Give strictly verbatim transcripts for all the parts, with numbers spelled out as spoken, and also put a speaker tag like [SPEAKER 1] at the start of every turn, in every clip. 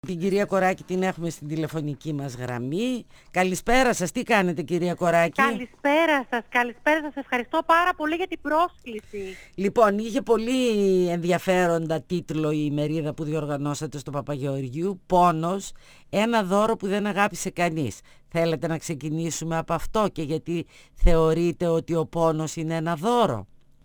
[SPEAKER 1] Την κυρία Κοράκη την έχουμε στην τηλεφωνική μας γραμμή. Καλησπέρα σας, τι κάνετε κυρία Κοράκη?
[SPEAKER 2] Καλησπέρα σας, καλησπέρα σας. Ευχαριστώ πάρα πολύ για την πρόσκληση.
[SPEAKER 1] Λοιπόν, είχε πολύ ενδιαφέροντα τίτλο η ημερίδα που διοργανώσατε στο Παπαγεωργιού. Πόνος, ένα δώρο που δεν αγάπησε κανείς. Θέλετε να ξεκινήσουμε από αυτό και γιατί θεωρείτε ότι ο πόνος είναι ένα δώρο?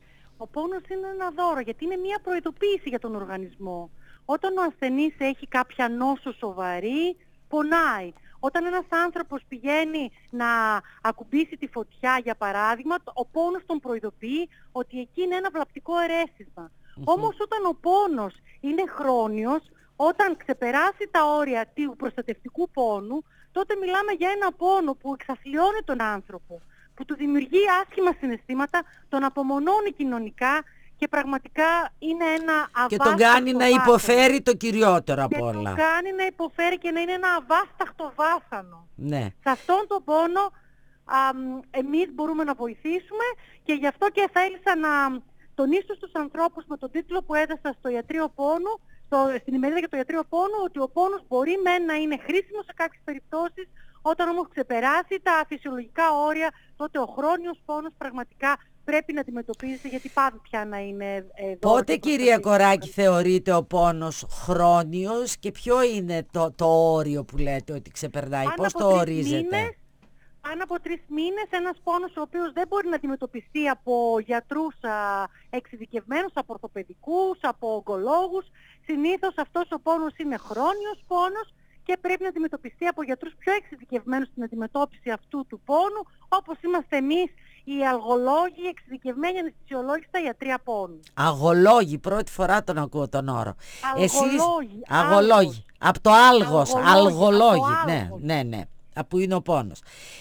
[SPEAKER 2] Ο πόνος είναι ένα δώρο γιατί είναι μια προειδοποίηση για τον οργανισμό. Όταν ο ασθενής έχει κάποια νόσο σοβαρή, πονάει. Όταν ένας άνθρωπος πηγαίνει να ακουμπήσει τη φωτιά, για παράδειγμα, ο πόνος τον προειδοποιεί ότι εκεί είναι ένα βλαπτικό ερέθισμα. Mm-hmm. Όμως όταν ο πόνος είναι χρόνιος, όταν ξεπεράσει τα όρια του προστατευτικού πόνου, τότε μιλάμε για ένα πόνο που εξαθλιώνει τον άνθρωπο, που του δημιουργεί άσχημα συναισθήματα, τον απομονώνει κοινωνικά, και πραγματικά είναι ένα αβάσταχτο
[SPEAKER 1] και τον κάνει να
[SPEAKER 2] βάσανο.
[SPEAKER 1] Υποφέρει το κυριότερο απ' όλα.
[SPEAKER 2] Και τον κάνει να υποφέρει και να είναι ένα αβάσταχτο βάσανο.
[SPEAKER 1] Ναι.
[SPEAKER 2] Σε αυτόν τον πόνο α, εμείς μπορούμε να βοηθήσουμε και γι' αυτό και θέλησα να τονίσω στους ανθρώπους με τον τίτλο που έδωσα στο ιατρείο πόνου, στο, στην ημερίδα για το ιατρείο πόνου, ότι ο πόνος μπορεί μεν να είναι χρήσιμο σε κάποιες περιπτώσεις, όταν όμως ξεπεράσει τα φυσιολογικά όρια, τότε ο χρόνιος πόνος πραγματικά πρέπει να αντιμετωπίζεται, γιατί πάντα πια να είναι εδώ.
[SPEAKER 1] Πότε κυρία Κοράκη θεωρείται ο πόνος χρόνιος και ποιο είναι το, το όριο που λέτε ότι ξεπερνάει, πάνω πώς το ορίζετε?
[SPEAKER 2] Μήνες, πάνω από τρεις μήνες ένας πόνος ο οποίος δεν μπορεί να αντιμετωπιστεί από γιατρούς α, εξειδικευμένους, από ορθοπαιδικούς, από ογκολόγους. Συνήθως αυτός ο πόνος είναι χρόνιος πόνος και πρέπει να αντιμετωπιστεί από γιατρούς πιο εξειδικευμένους στην αντιμετώπιση αυτού του πόνου, όπως είμαστε εμείς οι αλγολόγοι, οι εξειδικευμένοι αναισθησιολόγοι στα ιατρεία πόνου.
[SPEAKER 1] Αγολόγοι, πρώτη φορά τον ακούω τον όρο.
[SPEAKER 2] Αλγολόγοι.
[SPEAKER 1] Εσείς, αγολόγοι, από το άλγος, αλγολόγοι, ναι, ναι, ναι, που είναι ο πόνος.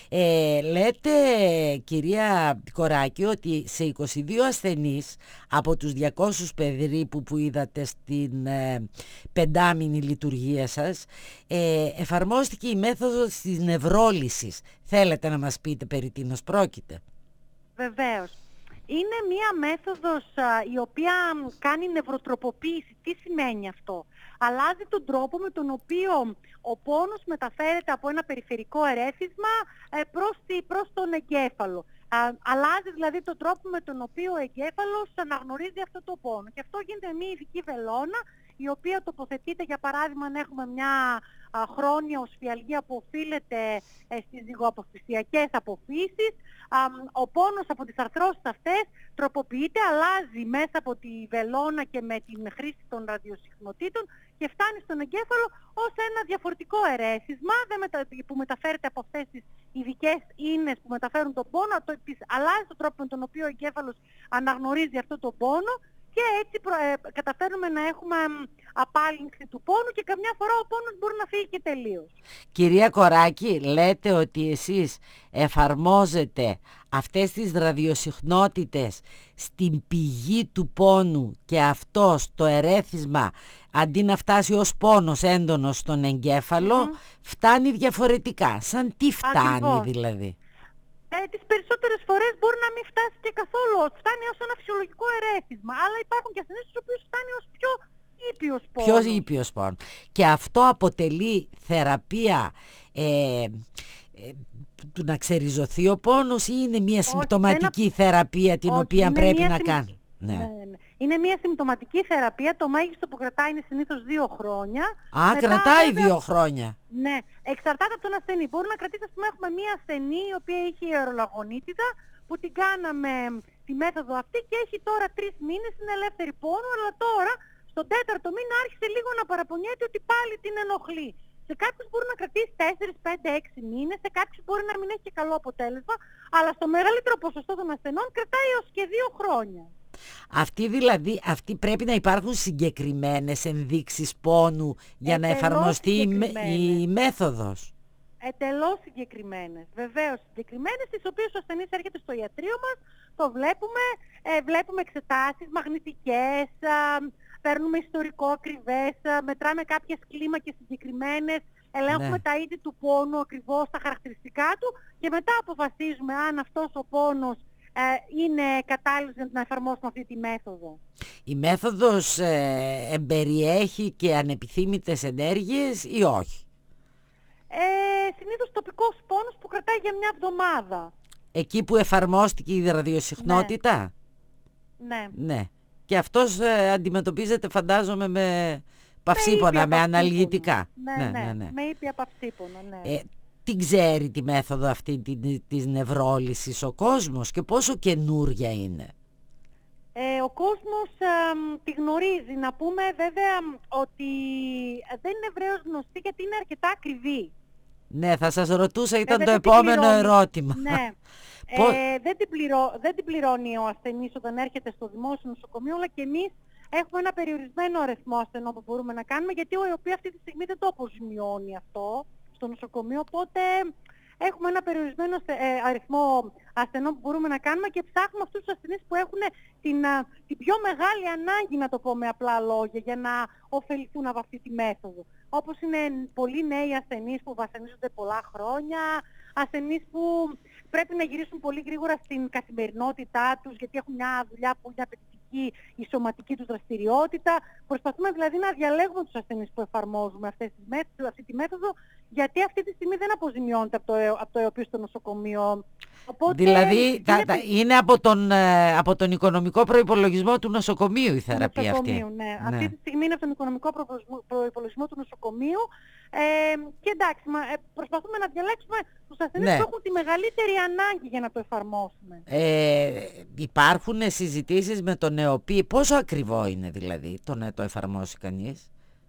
[SPEAKER 1] Ε, λέτε κυρία Κοράκη ότι σε είκοσι δύο ασθενείς από τους διακόσιους περίπου που είδατε στην ε, πεντάμηνη λειτουργία σας ε, εφαρμόστηκε η μέθοδος της νευρόλυσης. Θέλετε να μας πείτε περί τίνος πρόκειται?
[SPEAKER 2] Βεβαίως. Είναι μία μέθοδος α, η οποία κάνει νευροτροποποίηση. Τι σημαίνει αυτό? Αλλάζει τον τρόπο με τον οποίο ο πόνος μεταφέρεται από ένα περιφερικό ερέθισμα ε, προς, τη, προς τον εγκέφαλο. Α, αλλάζει δηλαδή τον τρόπο με τον οποίο ο εγκέφαλος αναγνωρίζει αυτό το πόνο. Και αυτό γίνεται με μία ειδική βελόνα, η οποία τοποθετείται, για παράδειγμα, αν έχουμε μια α, χρόνια οσφιαλγία που οφείλεται ε, στις ζυγοαποφυσιακές αποφύσεις. Α, ο πόνος από τις αρθρώσεις αυτές τροποποιείται, αλλάζει μέσα από τη βελόνα και με την χρήση των ραδιοσυχνοτήτων και φτάνει στον εγκέφαλο ως ένα διαφορετικό ερέθισμα που μεταφέρεται από αυτές τις ειδικές ίνες που μεταφέρουν τον πόνο, το, αλλάζει τον τρόπο με τον οποίο ο εγκέφαλος αναγνωρίζει αυτό το πόνο. Και έτσι προ, ε, καταφέρνουμε να έχουμε απάλυνση του πόνου και καμιά φορά ο πόνος μπορεί να φύγει και τελείως.
[SPEAKER 1] Κυρία Κοράκη, λέτε ότι εσείς εφαρμόζετε αυτές τις ραδιοσυχνότητες στην πηγή του πόνου και αυτό στο ερέθισμα, αντί να φτάσει ως πόνος έντονος στον εγκέφαλο, mm. φτάνει διαφορετικά. Σαν τι φτάνει? Ακριβώς. Δηλαδή?
[SPEAKER 2] Ε, τις περισσότερες φορές μπορεί να μην φτάσει και καθόλου, φτάνει ως ένα φυσιολογικό ερέθισμα, αλλά υπάρχουν και ασθενείς στους οποίους φτάνει ως πιο ήπιος πόνος.
[SPEAKER 1] Πιο ήπιος πόνος. Και αυτό αποτελεί θεραπεία ε, ε, του να ξεριζωθεί ο πόνος ή είναι μια Όχι, συμπτωματική ένα... θεραπεία την Όχι, οποία πρέπει να συμ... κάνει?
[SPEAKER 2] Ναι. Ναι, ναι. Είναι μια συμπτωματική θεραπεία, το μέγιστο που κρατάει είναι συνήθως δύο χρόνια.
[SPEAKER 1] Α, Μετά, κρατάει βέβαια, δύο χρόνια.
[SPEAKER 2] Ναι, εξαρτάται από τον ασθενή. Μπορεί να κρατήσει, ας πούμε, έχουμε μια ασθενή η οποία είχε ιερολαγονίτιδα που την κάναμε τη μέθοδο αυτή και έχει τώρα τρεις μήνες, είναι ελεύθερη πόνο, αλλά τώρα στον τέταρτο μήνα άρχισε λίγο να παραπονιέται ότι πάλι την ενοχλεί. Σε κάποιους μπορεί να κρατήσει τέσσερα, πέντε, έξι μήνες, σε κάποιους μπορεί να μην έχει και καλό αποτέλεσμα, αλλά στο μεγαλύτερο ποσοστό των ασθενών κρατάει έως και δύο χρόνια.
[SPEAKER 1] Αυτή δηλαδή, αυτή πρέπει να υπάρχουν συγκεκριμένες ενδείξεις πόνου για Ετελώς να εφαρμοστεί η, η μέθοδος.
[SPEAKER 2] Εντελώς συγκεκριμένες, βεβαίως συγκεκριμένες, τις οποίες ο ασθενής έρχεται στο ιατρείο μας, το βλέπουμε, ε, βλέπουμε εξετάσεις μαγνητικές, α, παίρνουμε ιστορικό ακριβές, α, μετράμε κάποιες κλίμακες συγκεκριμένες, ελέγχουμε ναι. τα είδη του πόνου ακριβώς, τα χαρακτηριστικά του και μετά αποφασίζουμε αν αυτός ο πόνος είναι κατάλληλος να εφαρμόσουμε αυτή τη μέθοδο.
[SPEAKER 1] Η μέθοδος ε, εμπεριέχει και ανεπιθύμητες ενέργειες ή όχι?
[SPEAKER 2] Ε, συνήθως τοπικός πόνος που κρατάει για μια εβδομάδα.
[SPEAKER 1] Εκεί που εφαρμόστηκε η ραδιοσυχνότητα?
[SPEAKER 2] Ναι.
[SPEAKER 1] Ναι. Και αυτός ε, αντιμετωπίζεται, φαντάζομαι, με παυσίπονα, με, με αναλγητικά.
[SPEAKER 2] Ναι, ναι, ναι, ναι. Με ήπια παυσίπονα, ναι. Ε,
[SPEAKER 1] την ξέρει τη μέθοδο αυτή της νευρόλυσης ο κόσμος και πόσο καινούρια είναι?
[SPEAKER 2] Ε, ο κόσμος ε, τη γνωρίζει. Να πούμε βέβαια ότι δεν είναι ευρέως γνωστή γιατί είναι αρκετά ακριβή.
[SPEAKER 1] Ναι, θα σας ρωτούσα, ήταν
[SPEAKER 2] βέβαια,
[SPEAKER 1] το επόμενο ερώτημα.
[SPEAKER 2] Ναι. ε, δεν, την πληρώ, δεν την πληρώνει ο ασθενής όταν έρχεται στο δημόσιο νοσοκομείο, αλλά και εμείς έχουμε ένα περιορισμένο αριθμό ασθενών που μπορούμε να κάνουμε, γιατί ο ΕΟΠΗ αυτή τη στιγμή δεν το αποζημιώνει αυτό στο νοσοκομείο, οπότε έχουμε ένα περιορισμένο αριθμό ασθενών που μπορούμε να κάνουμε και ψάχνουμε αυτούς τους ασθενείς που έχουν την, την πιο μεγάλη ανάγκη, να το πω με απλά λόγια, για να ωφεληθούν από αυτή τη μέθοδο. Όπως είναι πολλοί νέοι ασθενείς που βασανίζονται πολλά χρόνια, ασθενείς που πρέπει να γυρίσουν πολύ γρήγορα στην καθημερινότητά τους γιατί έχουν μια δουλειά που είναι απαιτητική, η σωματική τους δραστηριότητα. Προσπαθούμε δηλαδή να διαλέγουμε τους ασθενείς που εφαρμόζουμε αυτές τις μέθοδο, αυτή τη μέθοδο, γιατί αυτή τη στιγμή δεν αποζημιώνεται από το, από το ΕΟΠΗ στο νοσοκομείο. Οπότε,
[SPEAKER 1] δηλαδή
[SPEAKER 2] είναι,
[SPEAKER 1] είναι από τον, από τον οικονομικό προϋπολογισμό του νοσοκομείου η θεραπεία αυτή.
[SPEAKER 2] Ναι. ναι. Αυτή τη στιγμή είναι από τον οικονομικό προϋπολογισμό του νοσοκομείου. Ε, και εντάξει, μα, ε, προσπαθούμε να διαλέξουμε τους ασθενείς ναι. που έχουν τη μεγαλύτερη ανάγκη για να το εφαρμόσουμε.
[SPEAKER 1] Ε, υπάρχουν συζητήσεις με τον ΕΟΠΗ, πόσο ακριβό είναι δηλαδή το να το εφαρμόσει κανείς?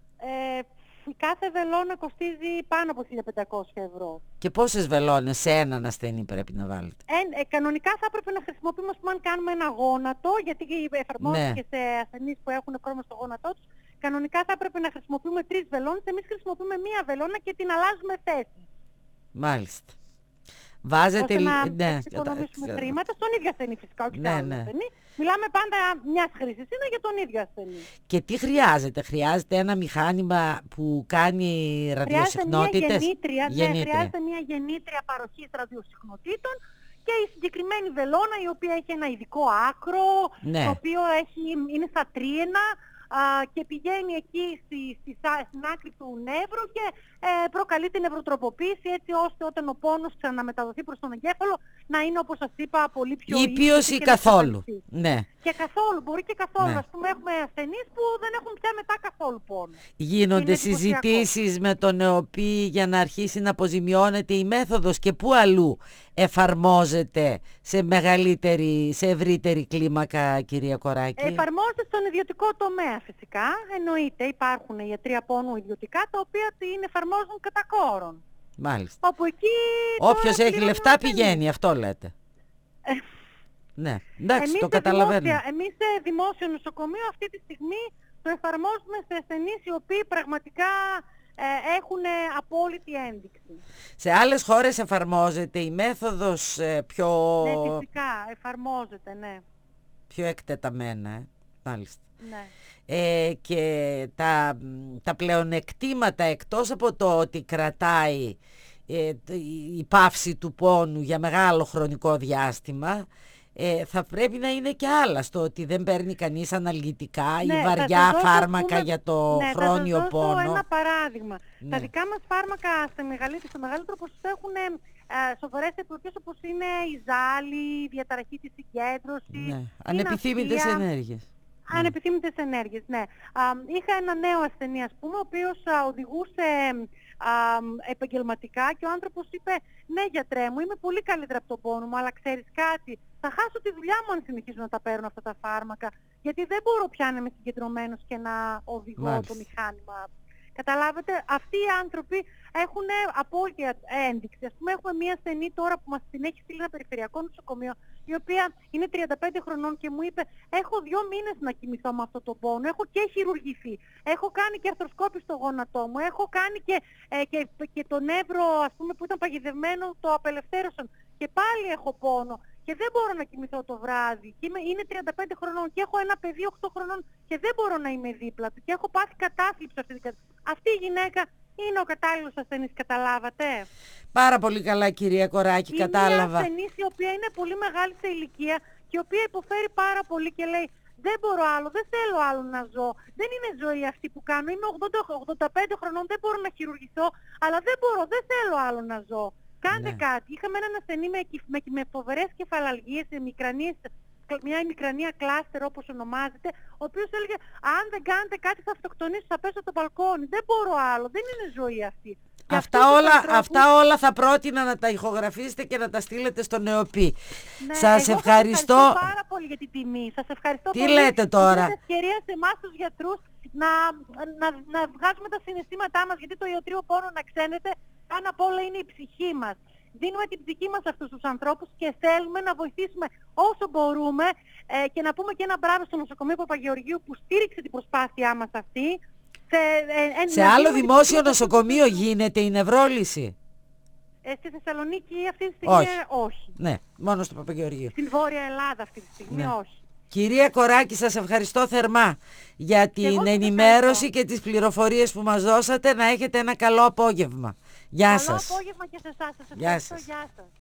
[SPEAKER 2] Ε, η κάθε βελόνα κοστίζει πάνω από χίλια πεντακόσια ευρώ.
[SPEAKER 1] Και πόσες βελόνες σε έναν ασθενή πρέπει να βάλετε?
[SPEAKER 2] Ε, ε, κανονικά θα έπρεπε να χρησιμοποιούμε, ας πούμε, αν κάνουμε ένα γόνατο, γιατί εφαρμόζεται ναι. και σε ασθενείς που έχουν πρόβλημα στο γόνατό τους, κανονικά θα έπρεπε να χρησιμοποιούμε τρεις βελόνες, εμείς χρησιμοποιούμε μία βελόνα και την αλλάζουμε θέση.
[SPEAKER 1] Μάλιστα. Βάζετε...
[SPEAKER 2] ώστε να
[SPEAKER 1] ναι,
[SPEAKER 2] εξοικονομήσουμε χρήματα στον ίδιο ασθενή φυσικά, όχι
[SPEAKER 1] ναι,
[SPEAKER 2] στον
[SPEAKER 1] ναι.
[SPEAKER 2] ασθενή. Μιλάμε πάντα μιας χρήσης, είναι για τον ίδιο ασθενή.
[SPEAKER 1] Και τι χρειάζεται? Χρειάζεται ένα μηχάνημα που κάνει ραδιοσυχνότητες?
[SPEAKER 2] Χρειάζεται μια γεννήτρια, γεννήτρια. Ναι, χρειάζεται μια γεννήτρια παροχής ραδιοσυχνοτήτων και η συγκεκριμένη βελόνα, η οποία έχει ένα ειδικό άκρο, ναι. το οποίο έχει, είναι στα τρίαινα, α, και πηγαίνει εκεί στη, στη, στην άκρη του νεύρου και ε, προκαλεί την νευροτροποποίηση, έτσι ώστε όταν ο πόνος ξαναμεταδοθεί προς τον εγκέφαλο να είναι, όπως σας είπα, πολύ πιο
[SPEAKER 1] ήπιος ή καθόλου. Ναι.
[SPEAKER 2] Και καθόλου, μπορεί και καθόλου.
[SPEAKER 1] Ναι.
[SPEAKER 2] Ας πούμε, έχουμε ασθενείς που δεν έχουν πια μετά καθόλου πόνο.
[SPEAKER 1] Γίνονται συζητήσεις με τον ΕΟΠΗ για να αρχίσει να αποζημιώνεται η μέθοδος και πού αλλού εφαρμόζεται σε μεγαλύτερη, σε ευρύτερη κλίμακα, κυρία Κοράκη?
[SPEAKER 2] Εφαρμόζεται στον ιδιωτικό τομέα φυσικά. Εννοείται, υπάρχουν ιατρία πόνου ιδιωτικά, τα οποία την εφαρμόζουν κατά κόρον.
[SPEAKER 1] Μάλιστα.
[SPEAKER 2] Όπου εκεί
[SPEAKER 1] όποιος έχει λεφτά πηγαίνει, αυτό λέτε.
[SPEAKER 2] Ε,
[SPEAKER 1] ναι, εντάξει,
[SPEAKER 2] εμείς
[SPEAKER 1] το καταλαβαίνω.
[SPEAKER 2] Δημόσια, εμείς σε δημόσιο νοσοκομείο αυτή τη στιγμή το εφαρμόζουμε σε ασθενείς οι οποίοι πραγματικά ε, έχουν απόλυτη ένδειξη.
[SPEAKER 1] Σε άλλες χώρες εφαρμόζεται η μέθοδος ε, πιο...
[SPEAKER 2] Ναι, φυσικά, εφαρμόζεται, ναι.
[SPEAKER 1] Πιο εκτεταμένα, ε. Μάλιστα.
[SPEAKER 2] Ναι.
[SPEAKER 1] Ε, και τα, τα πλεονεκτήματα, εκτός από το ότι κρατάει ε, η πάυση του πόνου για μεγάλο χρονικό διάστημα, ε, θα πρέπει να είναι και άλλα, στο ότι δεν παίρνει κανείς αναλγητικά
[SPEAKER 2] ναι,
[SPEAKER 1] ή βαριά
[SPEAKER 2] δώσω,
[SPEAKER 1] φάρμακα
[SPEAKER 2] πούμε,
[SPEAKER 1] για το
[SPEAKER 2] ναι,
[SPEAKER 1] χρόνιο
[SPEAKER 2] θα
[SPEAKER 1] πόνο.
[SPEAKER 2] Θα ένα παράδειγμα.
[SPEAKER 1] Ναι.
[SPEAKER 2] Τα δικά μας φάρμακα στο μεγαλύτερο, στο μεγαλύτερο ποσοστό έχουν ε, σοβαρές επιπτώσεις, όπως είναι η ζάλη, η διαταραχή της συγκέντρωσης,
[SPEAKER 1] ναι. Ανεπιθύμητες ενέργειες.
[SPEAKER 2] Ανεπιθύμητες ενέργειες, ναι. Α, είχα ένα νέο ασθενή, ας πούμε, ο οποίος α, οδηγούσε α, επαγγελματικά και ο άνθρωπος είπε, ναι γιατρέ μου, είμαι πολύ καλύτερα από τον πόνο μου, αλλά ξέρεις κάτι, θα χάσω τη δουλειά μου αν συνεχίζω να τα παίρνω αυτά τα φάρμακα, γιατί δεν μπορώ πια να είμαι συγκεντρωμένος και να οδηγώ Μάλιστα. το μηχάνημα. Καταλάβετε, αυτοί οι άνθρωποι έχουν απόλυτη ένδειξη. Ας πούμε, έχουμε μία ασθενή τώρα που μας την έχει στείλει ένα περιφερειακό νοσοκομείο, η οποία είναι τριάντα πέντε χρονών και μου είπε, έχω δύο μήνες να κοιμηθώ με αυτό το πόνο, έχω και χειρουργηθεί, έχω κάνει και αρθροσκόπη στο γόνατό μου, έχω κάνει και, ε, και, και το νεύρο, ας πούμε, που ήταν παγιδευμένο, το απελευθέρωσαν και πάλι έχω πόνο. Και δεν μπορώ να κοιμηθώ το βράδυ. Και είμαι, είναι τριάντα πέντε χρονών και έχω ένα παιδί οκτώ χρονών και δεν μπορώ να είμαι δίπλα του. Και έχω πάθει κατάθλιψη αυτή την κατάσταση. Αυτή η γυναίκα είναι ο κατάλληλος ασθενής, καταλάβατε.
[SPEAKER 1] Πάρα πολύ καλά, κυρία Κοράκη,
[SPEAKER 2] Είναι
[SPEAKER 1] κατάλαβα.
[SPEAKER 2] μια ασθενής η οποία είναι πολύ μεγάλη σε ηλικία και η οποία υποφέρει πάρα πολύ και λέει δεν μπορώ άλλο, δεν θέλω άλλο να ζω. Δεν είναι ζωή αυτή που κάνω. Είμαι ογδόντα ογδόντα πέντε χρονών, δεν μπορώ να χειρουργηθώ, αλλά δεν μπορώ, δεν θέλω άλλο να ζω. Κάντε
[SPEAKER 1] Ναι.
[SPEAKER 2] κάτι. Είχαμε έναν ασθενή με, με, με φοβερές κεφαλαλγίες, μικρανίες, μια μικρανία κλάστερ όπως ονομάζεται, ο οποίος έλεγε αν δεν κάνετε κάτι θα αυτοκτονήσω, θα πέσω από το μπαλκόνι. Δεν μπορώ άλλο, δεν είναι ζωή αυτή.
[SPEAKER 1] Αυτά όλα, ανθρώπους... αυτά όλα θα πρότεινα να τα ηχογραφήσετε και να τα στείλετε στο ΝΕΟΠΗ.
[SPEAKER 2] Ναι,
[SPEAKER 1] σας
[SPEAKER 2] εγώ
[SPEAKER 1] ευχαριστώ.
[SPEAKER 2] Σας ευχαριστώ πάρα πολύ για την τιμή. Σας ευχαριστώ
[SPEAKER 1] Τι
[SPEAKER 2] πολύ.
[SPEAKER 1] λέτε τώρα?
[SPEAKER 2] Είναι ευκαιρία σε εμάς τους γιατρούς να, να, να βγάζουμε τα συναισθήματά μας, γιατί το ιατρείο πόνο, να ξέρετε, πάνω απ' όλα είναι η ψυχή μας. Δίνουμε την ψυχή μας σε αυτούς τους ανθρώπους και θέλουμε να βοηθήσουμε όσο μπορούμε ε, και να πούμε και ένα μπράβο στο νοσοκομείο Παπαγεωργίου που στήριξε την προσπάθειά μας αυτή. Σε, ε, ε,
[SPEAKER 1] σε άλλο δημόσιο νοσοκομείο γίνεται η νευρόλυση?
[SPEAKER 2] Ε, στη Θεσσαλονίκη αυτή τη στιγμή
[SPEAKER 1] όχι.
[SPEAKER 2] Ε, όχι.
[SPEAKER 1] Ναι, μόνο στο Παπαγεωργείο.
[SPEAKER 2] Στην Βόρεια Ελλάδα αυτή τη στιγμή
[SPEAKER 1] ναι.
[SPEAKER 2] όχι.
[SPEAKER 1] Κυρία Κοράκη, σας ευχαριστώ θερμά για την ενημέρωση και τις πληροφορίες που μας δώσατε. Να έχετε ένα καλό απόγευμα. Γεια
[SPEAKER 2] καλό
[SPEAKER 1] σας.
[SPEAKER 2] Καλό απόγευμα και σε εσάς. Σας
[SPEAKER 1] Γεια
[SPEAKER 2] ευχαριστώ.
[SPEAKER 1] σας.
[SPEAKER 2] Γεια σας.